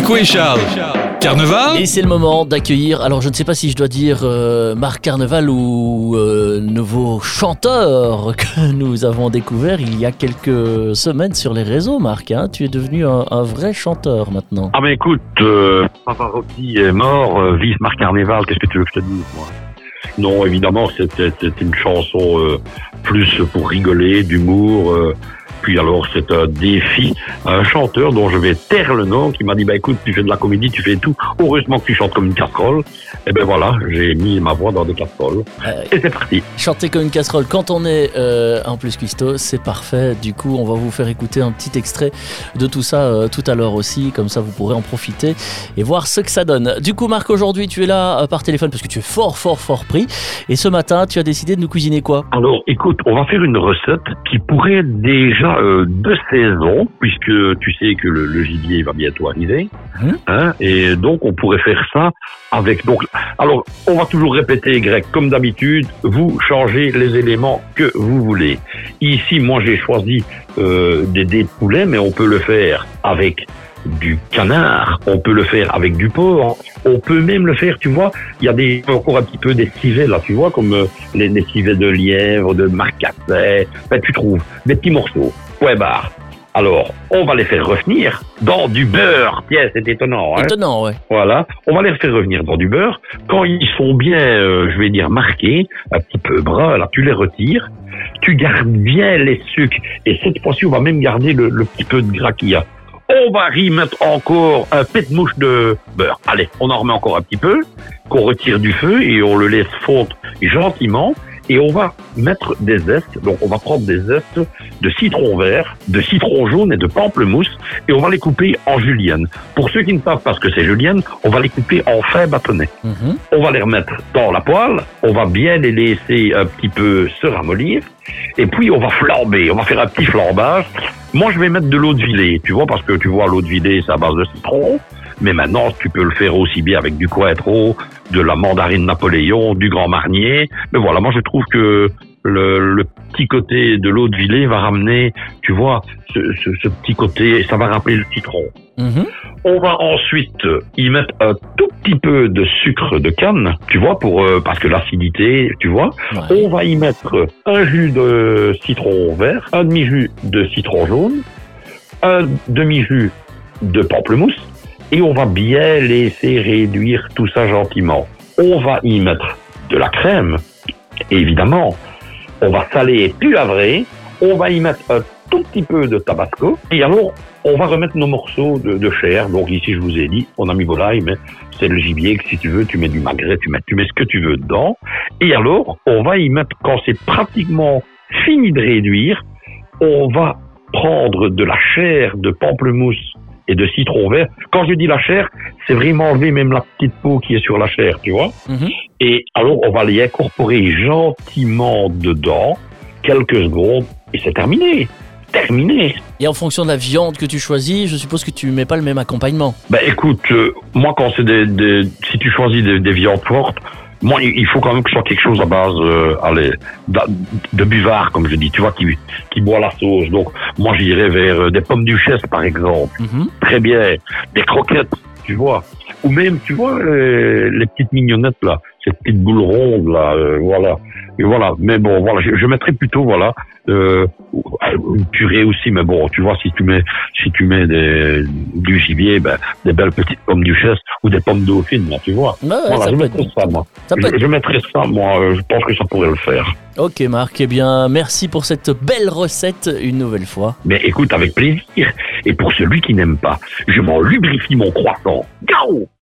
Marco et Charles. Carnaval. Et c'est le moment d'accueillir, alors je ne sais pas si je dois dire Marc Carneval ou nouveau chanteur que nous avons découvert il y a quelques semaines sur les réseaux, Marc. Hein, tu es devenu un vrai chanteur maintenant. Ah mais écoute, Pavarotti est mort, vive Marc Carneval, qu'est-ce que tu veux que je te dise, moi? Non, évidemment, c'était une chanson plus pour rigoler, d'humour. Puis alors, c'est un défi à un chanteur dont je vais taire le nom, qui m'a dit, écoute, tu fais de la comédie, tu fais tout. Heureusement que tu chantes comme une casserole. Et ben voilà, j'ai mis ma voix dans des casseroles. Et c'est parti. Chanter comme une casserole, quand on est en plus cuistot, c'est parfait. Du coup, on va vous faire écouter un petit extrait de tout ça tout à l'heure aussi. Comme ça, vous pourrez en profiter et voir ce que ça donne. Du coup, Marc, aujourd'hui, tu es là par téléphone parce que tu es fort pris. Et ce matin, tu as décidé de nous cuisiner quoi? Alors, écoute, on va faire une recette qui pourrait être déjà de saison, puisque tu sais que le gibier va bientôt arriver. Hein, et donc, on pourrait faire ça avec... Donc, alors, on va toujours répéter, Greg, comme d'habitude, vous changez les éléments que vous voulez. Ici, moi, j'ai choisi des dés de poulet, mais on peut le faire avec du canard, on peut le faire avec du porc, on peut même le faire, tu vois, il y a encore un petit peu des civets là, tu vois, comme les civets de lièvre, de marcasset, tu trouves des petits morceaux, point barre. Alors, on va les faire revenir dans du beurre. Tiens, c'est étonnant. Hein? Étonnant, ouais. Voilà, on va les faire revenir dans du beurre. Quand ils sont bien, je vais dire, marqués, un petit peu bruns, là, tu les retires. Tu gardes bien les sucres. Et cette fois-ci, on va même garder le petit peu de gras qu'il y a. On va y mettre encore un pet de mouche de beurre. Allez, on en remet encore un petit peu, qu'on retire du feu et on le laisse fondre gentiment. Et on va mettre des zestes. Donc, on va prendre des zestes de citron vert, de citron jaune et de pamplemousse. Et on va les couper en julienne. Pour ceux qui ne savent pas ce que c'est julienne, on va les couper en fins bâtonnets. On va les remettre dans la poêle. On va bien les laisser un petit peu se ramollir. Et puis, on va flamber. On va faire un petit flambage. Moi, je vais mettre de l'eau de Villers, tu vois, parce que tu vois, l'eau de Villers, c'est à base de citron. Mais maintenant, tu peux le faire aussi bien avec du Cointreau, de la mandarine Napoléon, du Grand Marnier. Mais voilà, moi, je trouve que le petit côté de l'eau de Villers va ramener, tu vois, ce petit côté, ça va rappeler le citron. On va ensuite y mettre un tout petit peu de sucre de canne, tu vois, parce que l'acidité, tu vois. Ouais. On va y mettre un jus de citron vert, un demi-jus de citron jaune, un demi-jus de pamplemousse, et on va bien laisser réduire tout ça gentiment. On va y mettre de la crème, et évidemment, on va saler et puavrer, on va y mettre un tout petit peu de tabasco, et alors, on va remettre nos morceaux de chair. Donc ici, je vous ai dit, on a mis volaille, mais c'est le gibier que si tu veux, tu mets du magret, tu mets ce que tu veux dedans. Et alors, on va y mettre, quand c'est pratiquement fini de réduire, on va prendre de la chair de pamplemousse et de citron vert. Quand je dis la chair, c'est vraiment enlever même la petite peau qui est sur la chair, tu vois. Et alors, on va les incorporer gentiment dedans, quelques secondes, et c'est terminé. Et en fonction de la viande que tu choisis, je suppose que tu mets pas le même accompagnement. Écoute, moi quand c'est si tu choisis des viandes fortes, moi il faut quand même que ce soit quelque chose à base de buvard, comme je dis, tu vois, qui boit la sauce. Donc moi j'irais vers des pommes duchesse par exemple. Très bien, des croquettes, tu vois. Ou même, tu vois, les petites mignonnettes là, ces petites boules rondes là, voilà. Et voilà, mais bon, voilà, je mettrais plutôt, voilà, une purée aussi, mais bon, tu vois, si tu mets du gibier, des belles petites pommes duchesse ou des pommes dauphines, là, tu vois. Voilà, je mettrais ça, moi. Je mettrais ça, moi, je pense que ça pourrait le faire. Ok, Marc, eh bien, merci pour cette belle recette une nouvelle fois. Mais écoute, avec plaisir. Et pour celui qui n'aime pas, je m'en lubrifie mon croissant. Ciao!